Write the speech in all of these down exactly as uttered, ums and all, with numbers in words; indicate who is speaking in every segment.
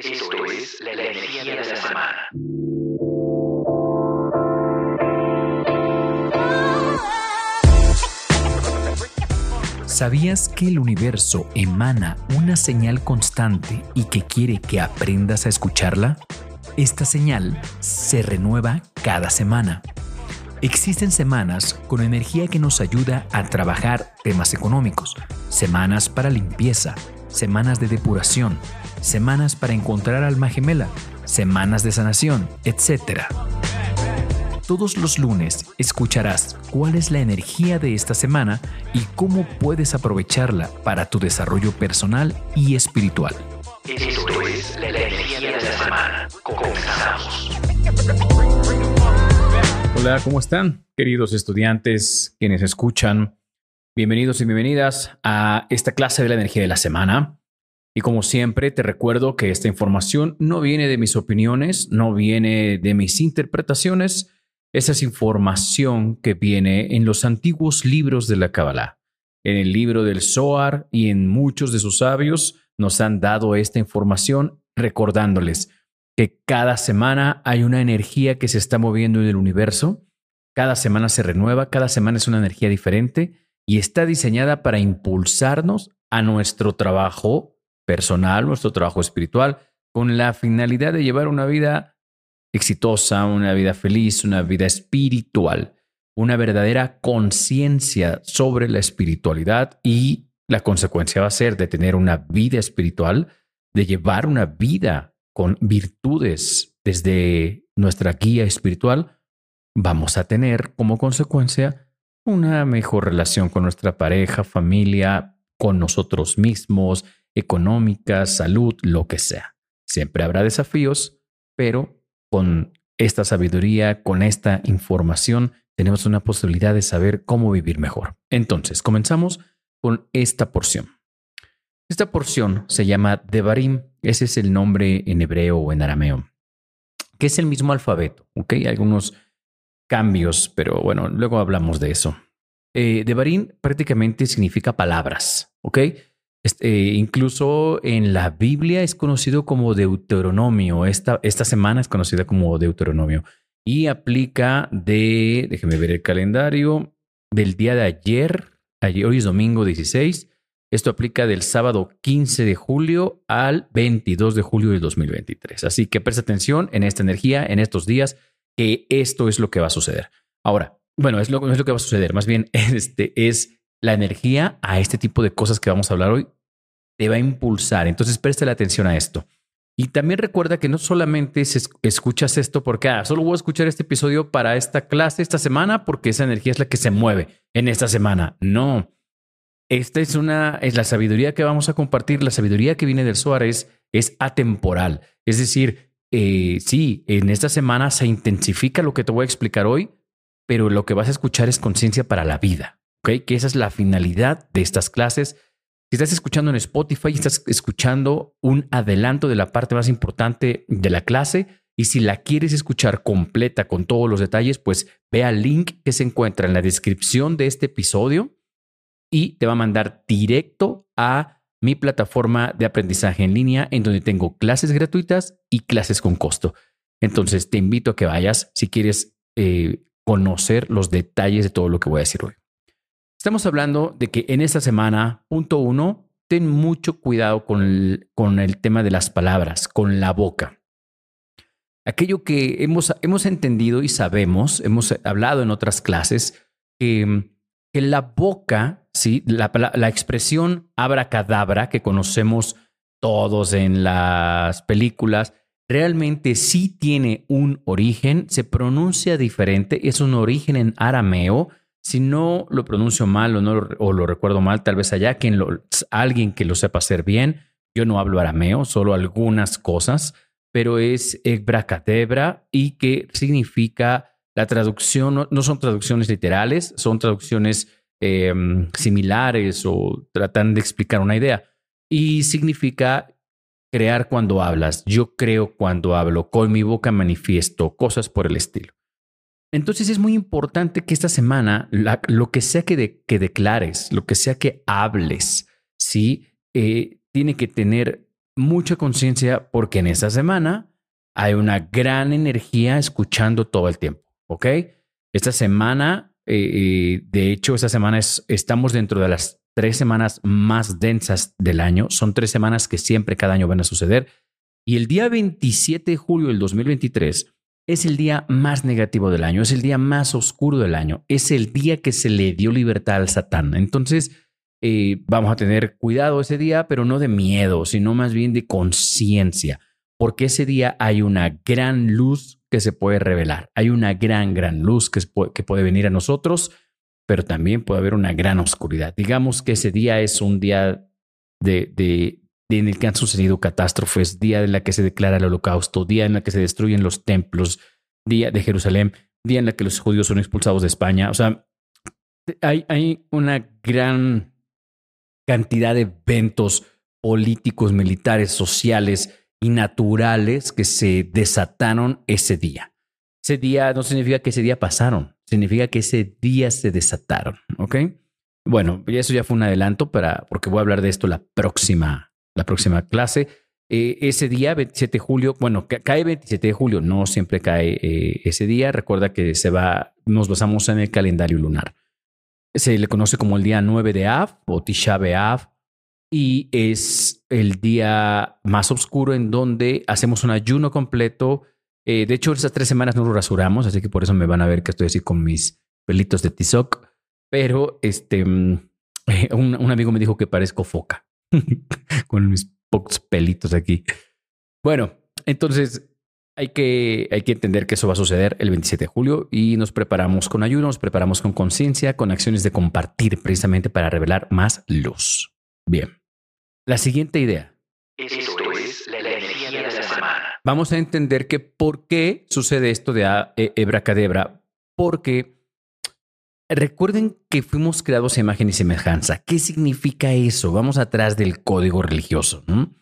Speaker 1: Esto es la, la energía de la semana.
Speaker 2: ¿Sabías que el universo emana una señal constante y que quiere que aprendas a escucharla? Esta señal se renueva cada semana. Existen semanas con energía que nos ayuda a trabajar temas económicos, semanas para limpieza, semanas de depuración, semanas para encontrar alma gemela, semanas de sanación, etcétera. Todos los lunes escucharás cuál es la energía de esta semana y cómo puedes aprovecharla para tu desarrollo personal y espiritual.
Speaker 1: Esto es la, la energía de la semana. Comenzamos.
Speaker 2: Hola, ¿cómo están, queridos estudiantes quienes escuchan? Bienvenidos y bienvenidas a esta clase de la energía de la semana. Y como siempre, te recuerdo que esta información no viene de mis opiniones, no viene de mis interpretaciones. Esa es información que viene en los antiguos libros de la Kabbalah. En el libro del Zohar y en muchos de sus sabios nos han dado esta información recordándoles que cada semana hay una energía que se está moviendo en el universo. Cada semana se renueva, cada semana es una energía diferente y está diseñada para impulsarnos a nuestro trabajo personal, nuestro trabajo espiritual, con la finalidad de llevar una vida exitosa, una vida feliz, una vida espiritual, una verdadera conciencia sobre la espiritualidad, y la consecuencia va a ser de tener una vida espiritual, de llevar una vida con virtudes desde nuestra guía espiritual. Vamos a tener como consecuencia una mejor relación con nuestra pareja, familia, con nosotros mismos, económica, salud, lo que sea. Siempre habrá desafíos, pero con esta sabiduría, con esta información, tenemos una posibilidad de saber cómo vivir mejor. Entonces, comenzamos con esta porción. Esta porción se llama Devarim. Ese es el nombre en hebreo o en arameo, que es el mismo alfabeto. ¿Ok? Hay algunos cambios, pero bueno, luego hablamos de eso. Eh, Devarim prácticamente significa palabras. ¿Ok? Este, eh, incluso en la Biblia es conocido como Deuteronomio. Esta, esta semana es conocida como Deuteronomio y aplica de, déjeme ver el calendario, del día de ayer, ayer hoy es domingo dieciséis. Esto aplica del sábado quince de julio al veintidós de julio del dos mil veintitrés. Así que presta atención en esta energía, en estos días, que esto es lo que va a suceder. Ahora, bueno, es lo, no es lo que va a suceder, más bien este es la energía a este tipo de cosas que vamos a hablar hoy. Te va a impulsar. Entonces, presta la atención a esto. Y también recuerda que no solamente se escuchas esto porque ah, solo voy a escuchar este episodio para esta clase esta semana porque esa energía es la que se mueve en esta semana. No. Esta es una, es la sabiduría que vamos a compartir. La sabiduría que viene del Zohar es, es atemporal. Es decir, eh, sí, en esta semana se intensifica lo que te voy a explicar hoy, pero lo que vas a escuchar es conciencia para la vida. ¿Okay? Que esa es la finalidad de estas clases. Si estás escuchando en Spotify, estás escuchando un adelanto de la parte más importante de la clase. Y si la quieres escuchar completa con todos los detalles, pues ve al link que se encuentra en la descripción de este episodio y te va a mandar directo a mi plataforma de aprendizaje en línea, en donde tengo clases gratuitas y clases con costo. Entonces te invito a que vayas si quieres eh, conocer los detalles de todo lo que voy a decir hoy. Estamos hablando de que en esta semana, punto uno, ten mucho cuidado con el, con el tema de las palabras, con la boca. Aquello que hemos, hemos entendido y sabemos, hemos hablado en otras clases, que, que la boca, ¿sí? la, la, la expresión abracadabra que conocemos todos en las películas, realmente sí tiene un origen, se pronuncia diferente, es un origen en arameo. Si no lo pronuncio mal o, no, o lo recuerdo mal, tal vez haya quien lo, alguien que lo sepa hacer bien. Yo no hablo arameo, solo algunas cosas, pero es abracadabra y que significa la traducción, no, no son traducciones literales, son traducciones eh, similares o tratan de explicar una idea. Y significa crear cuando hablas, yo creo cuando hablo, con mi boca manifiesto, cosas por el estilo. Entonces es muy importante que esta semana la, lo que sea que, de, que declares, lo que sea que hables, ¿sí? Eh, tiene que tener mucha conciencia porque en esta semana hay una gran energía escuchando todo el tiempo, ¿ok? Esta semana, eh, eh, de hecho, esta semana es, estamos dentro de las tres semanas más densas del año. Son tres semanas que siempre cada año van a suceder. Y el día veintisiete de julio del dos mil veintitrés es el día más negativo del año, es el día más oscuro del año, es el día que se le dio libertad al Satán. Entonces, eh, vamos a tener cuidado ese día, pero no de miedo, sino más bien de conciencia, porque ese día hay una gran luz que se puede revelar, hay una gran, gran luz que, que puede venir a nosotros, pero también puede haber una gran oscuridad. Digamos que ese día es un día de, de, de en el que han sucedido catástrofes, día en la que se declara el holocausto, día en la que se destruyen los templos, día de Jerusalén, día en la que los judíos son expulsados de España. O sea, hay, hay una gran cantidad de eventos políticos, militares, sociales y naturales que se desataron ese día. Ese día no significa que ese día pasaron, significa que ese día se desataron, ¿ok? Bueno, eso ya fue un adelanto para, porque voy a hablar de esto la próxima, la próxima clase. Eh, ese día, veintisiete de julio, bueno, cae veintisiete de julio, no siempre cae eh, ese día. Recuerda que se va, nos basamos en el calendario lunar. Se le conoce como el día nueve de Av o Tisha B'Av y es el día más oscuro en donde hacemos un ayuno completo. Eh, de hecho, esas tres semanas no lo rasuramos, así que por eso me van a ver que estoy así con mis pelitos de tizoc. Pero este, eh, un, un amigo me dijo que parezco foca con mis pocos pelitos aquí. Bueno, entonces hay que, hay que entender que eso va a suceder el veintisiete de julio y nos preparamos con ayuno, nos preparamos con conciencia, con acciones de compartir precisamente para revelar más luz. Bien, la siguiente idea.
Speaker 1: Esto es la energía de la semana.
Speaker 2: Vamos a entender que por qué sucede esto de Abracadabra, porque recuerden que fuimos creados a imagen y semejanza. ¿Qué significa eso? Vamos atrás del código religioso, ¿no?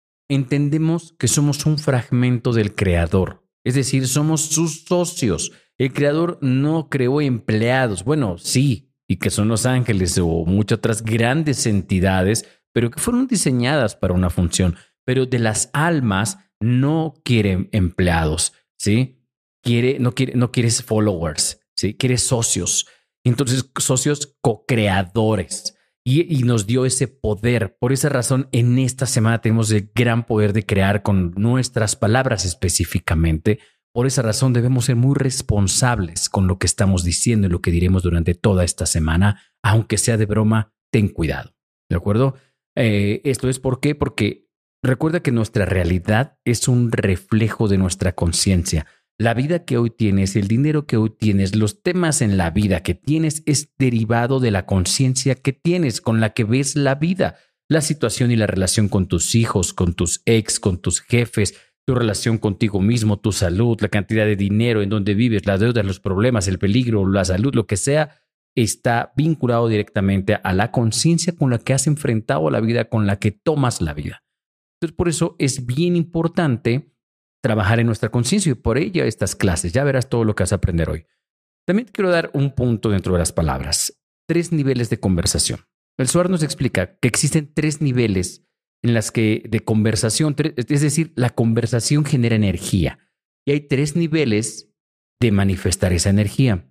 Speaker 2: Entendemos que somos un fragmento del creador, es decir, somos sus socios. El creador no creó empleados, bueno, sí, y que son los ángeles o muchas otras grandes entidades, pero que fueron diseñadas para una función. Pero de las almas no quiere empleados, ¿sí? Quiere, no quiere, no quieres followers, ¿sí? Quiere socios. Entonces, socios co-creadores. Y, y nos dio ese poder. Por esa razón, en esta semana tenemos el gran poder de crear con nuestras palabras específicamente. Por esa razón, debemos ser muy responsables con lo que estamos diciendo y lo que diremos durante toda esta semana. Aunque sea de broma, ten cuidado. ¿De acuerdo? Eh, esto es por qué, porque recuerda que nuestra realidad es un reflejo de nuestra conciencia. La vida que hoy tienes, el dinero que hoy tienes, los temas en la vida que tienes es derivado de la conciencia que tienes, con la que ves la vida, la situación y la relación con tus hijos, con tus ex, con tus jefes, tu relación contigo mismo, tu salud, la cantidad de dinero en donde vives, las deudas, los problemas, el peligro, la salud, lo que sea, está vinculado directamente a la conciencia con la que has enfrentado la vida, con la que tomas la vida. Entonces, por eso es bien importante trabajar en nuestra conciencia y por ello estas clases. Ya verás todo lo que vas a aprender hoy. También te quiero dar un punto dentro de las palabras. Tres niveles de conversación. El Zohar nos explica que existen tres niveles en las que de conversación, es decir, la conversación genera energía. Y hay tres niveles de manifestar esa energía.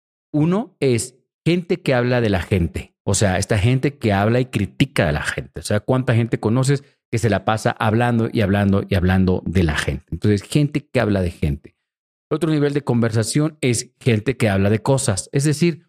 Speaker 2: Uno es gente que habla de la gente. O sea, esta gente que habla y critica a la gente. O sea, ¿cuánta gente conoces que se la pasa hablando y hablando y hablando de la gente? Entonces, gente que habla de gente. Otro nivel de conversación es gente que habla de cosas. Es decir,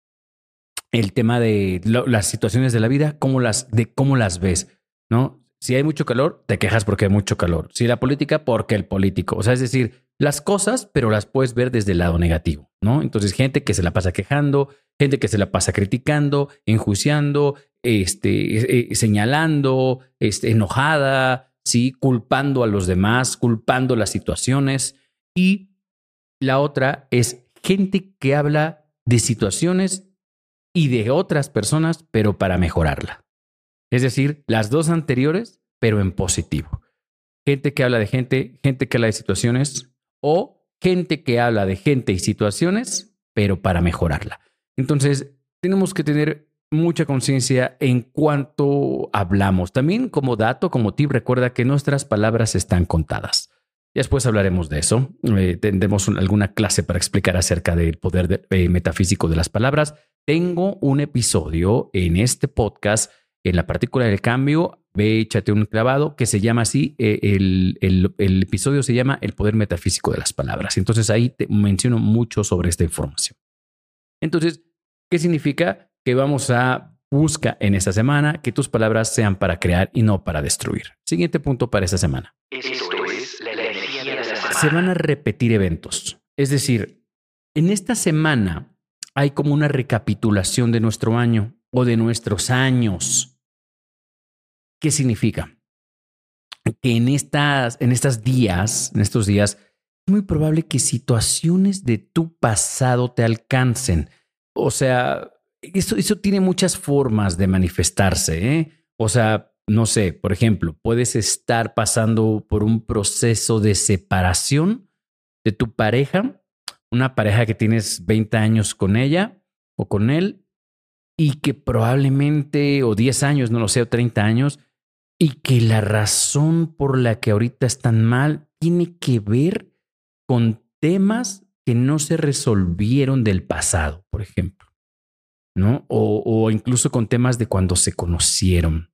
Speaker 2: el tema de lo, las situaciones de la vida, cómo las, de cómo las ves, ¿no? Si hay mucho calor, te quejas porque hay mucho calor. Si la política, porque el político. O sea, es decir, las cosas, pero las puedes ver desde el lado negativo, ¿no? Entonces, gente que se la pasa quejando, gente que se la pasa criticando, enjuiciando, este, eh, señalando, este, enojada, ¿sí? Culpando a los demás, culpando las situaciones. Y la otra es gente que habla de situaciones y de otras personas, pero para mejorarla. Es decir, las dos anteriores, pero en positivo. Gente que habla de gente, gente que habla de situaciones o gente que habla de gente y situaciones, pero para mejorarla. Entonces, tenemos que tener mucha conciencia en cuanto hablamos. También como dato, como tip, recuerda que nuestras palabras están contadas. Después hablaremos de eso. Eh, tendremos un, alguna clase para explicar acerca del poder de, eh, metafísico de las palabras. Tengo un episodio en este podcast, en la partícula del cambio. Ve, échate un clavado que se llama así. Eh, el, el, el episodio se llama El poder metafísico de las palabras. Entonces ahí te menciono mucho sobre esta información. Entonces, ¿qué significa? Que vamos a buscar en esta semana que tus palabras sean para crear y no para destruir. Siguiente punto para esta semana.
Speaker 1: Esto es la energía de la semana.
Speaker 2: Se van a repetir eventos. Es decir, en esta semana hay como una recapitulación de nuestro año o de nuestros años. ¿Qué significa? Que en estas, en estas días, en estos días, es muy probable que situaciones de tu pasado te alcancen. O sea, eso, eso tiene muchas formas de manifestarse, ¿eh? O sea, no sé, por ejemplo, puedes estar pasando por un proceso de separación de tu pareja, una pareja que tienes veinte años con ella o con él y que probablemente, o diez años, no lo sé, o treinta años, y que la razón por la que ahorita están mal tiene que ver con temas que no se resolvieron del pasado, por ejemplo, ¿no? O, o incluso con temas de cuando se conocieron.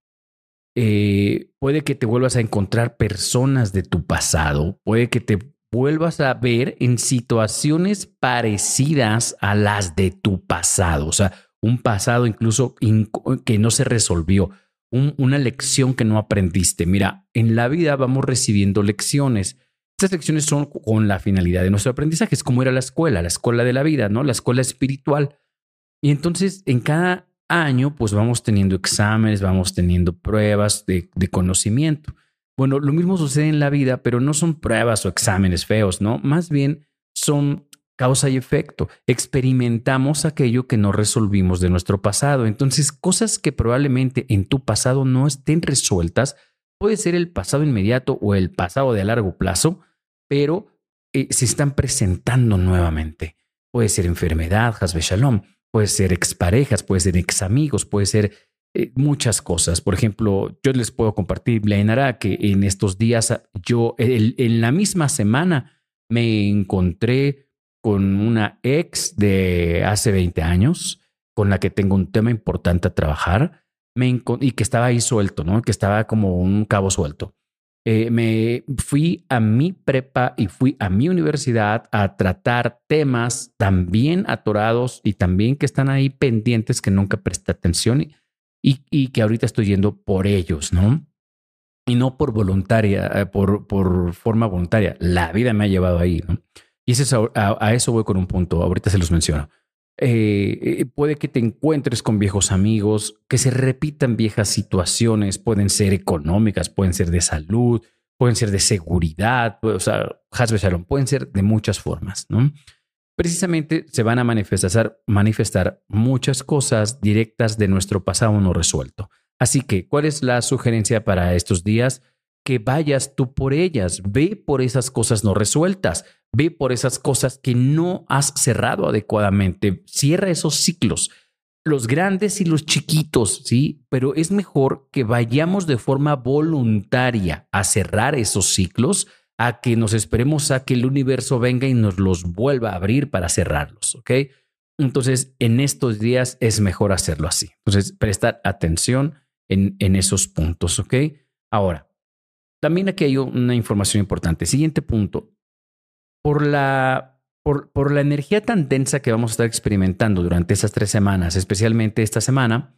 Speaker 2: Eh, puede que te vuelvas a encontrar personas de tu pasado, puede que te vuelvas a ver en situaciones parecidas a las de tu pasado, o sea, un pasado incluso que no se resolvió, un, una lección que no aprendiste. Mira, en la vida vamos recibiendo lecciones. Estas lecciones son con la finalidad de nuestro aprendizaje. Es como ir a la escuela, la escuela de la vida, ¿no? La escuela espiritual. Y entonces en cada año pues vamos teniendo exámenes, vamos teniendo pruebas de, de conocimiento. Bueno, lo mismo sucede en la vida, pero no son pruebas o exámenes feos, ¿no? Más bien son causa y efecto. Experimentamos aquello que no resolvimos de nuestro pasado. Entonces, cosas que probablemente en tu pasado no estén resueltas, puede ser el pasado inmediato o el pasado de a largo plazo, pero eh, se están presentando nuevamente. Puede ser enfermedad, Hasbe Shalom, puede ser exparejas, puede ser examigos, puede ser eh, muchas cosas. Por ejemplo, yo les puedo compartir, Blainara, que en estos días, yo el, en la misma semana me encontré con una ex de hace veinte años, con la que tengo un tema importante a trabajar, me y que estaba ahí suelto, ¿no? Que estaba como un cabo suelto. Eh, me fui a mi prepa y fui a mi universidad a tratar temas también atorados y también que están ahí pendientes que nunca presté atención y, y, y que ahorita estoy yendo por ellos, ¿no? Y no por voluntaria, por, por forma voluntaria. La vida me ha llevado ahí, ¿no? Y ese es a, a, a eso voy con un punto. Ahorita se los menciono. Eh, puede que te encuentres con viejos amigos, que se repitan viejas situaciones, pueden ser económicas, pueden ser de salud, pueden ser de seguridad, o sea, Hasbe Shalom, pueden ser de muchas formas, ¿no? Precisamente se van a manifestar, manifestar muchas cosas directas de nuestro pasado no resuelto. Así que, ¿cuál es la sugerencia para estos días? Que vayas tú por ellas, ve por esas cosas no resueltas, ve por esas cosas que no has cerrado adecuadamente, cierra esos ciclos, los grandes y los chiquitos, ¿sí? Pero es mejor que vayamos de forma voluntaria a cerrar esos ciclos a que nos esperemos a que el universo venga y nos los vuelva a abrir para cerrarlos, ¿ok? Entonces, en estos días es mejor hacerlo así. Entonces, prestar atención en, en esos puntos, ¿ok? Ahora, también aquí hay una información importante. Siguiente punto. Por la, por, por la energía tan densa que vamos a estar experimentando durante esas tres semanas, especialmente esta semana,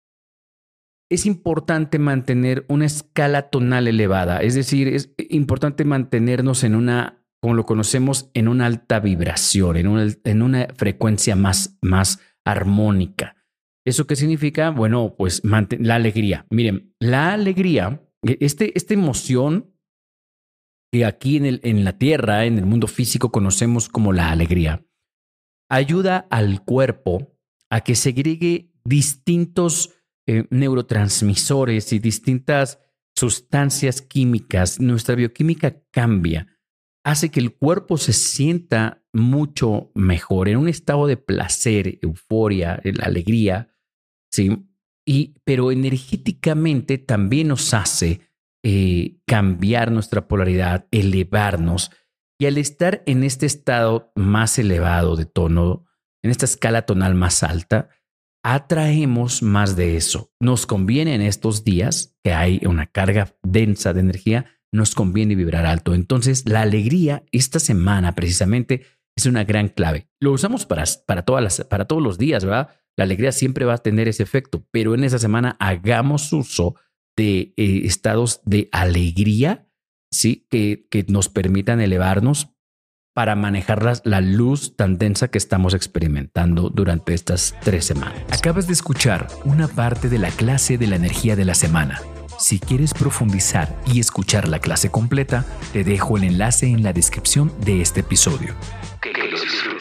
Speaker 2: es importante mantener una escala tonal elevada. Es decir, es importante mantenernos en una, como lo conocemos, en una alta vibración, en una, en una frecuencia más, más armónica. ¿Eso qué significa? Bueno, pues la alegría. Miren, la alegría... Este, esta emoción que aquí en, el, en la tierra, en el mundo físico, conocemos como la alegría, ayuda al cuerpo a que segregue distintos eh, neurotransmisores y distintas sustancias químicas. Nuestra bioquímica cambia, hace que el cuerpo se sienta mucho mejor, en un estado de placer, euforia, la alegría. ¿sí? Y, pero energéticamente también nos hace eh, cambiar nuestra polaridad, elevarnos. Y al estar en este estado más elevado de tono, en esta escala tonal más alta, atraemos más de eso. Nos conviene en estos días que hay una carga densa de energía, nos conviene vibrar alto. Entonces, la alegría esta semana precisamente es una gran clave. Lo usamos para, para, todas las, para todos los días, ¿verdad? La alegría siempre va a tener ese efecto, pero en esa semana hagamos uso de eh, estados de alegría, ¿sí? Que, que nos permitan elevarnos para manejar la, la luz tan densa que estamos experimentando durante estas tres semanas.
Speaker 3: Acabas de escuchar una parte de la clase de la energía de la semana. Si quieres profundizar y escuchar la clase completa, te dejo el enlace en la descripción de este episodio.
Speaker 1: Que, que los disfrutes.